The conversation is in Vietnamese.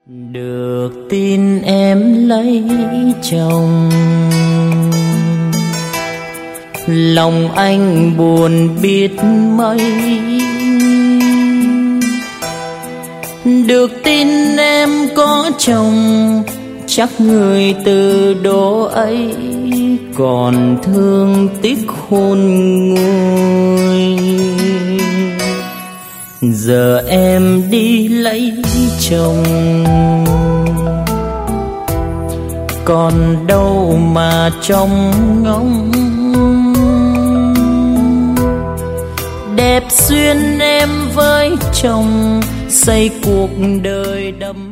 Được tin em lấy chồng, lòng anh buồn biết mấy. Được tin em có chồng, chắc người từ đó ấy còn thương tiếc khôn nguôi. Giờ em đi lấy chồng, còn đâu mà trông ngóng. Đẹp duyên em với chồng, xây cuộc đời đầm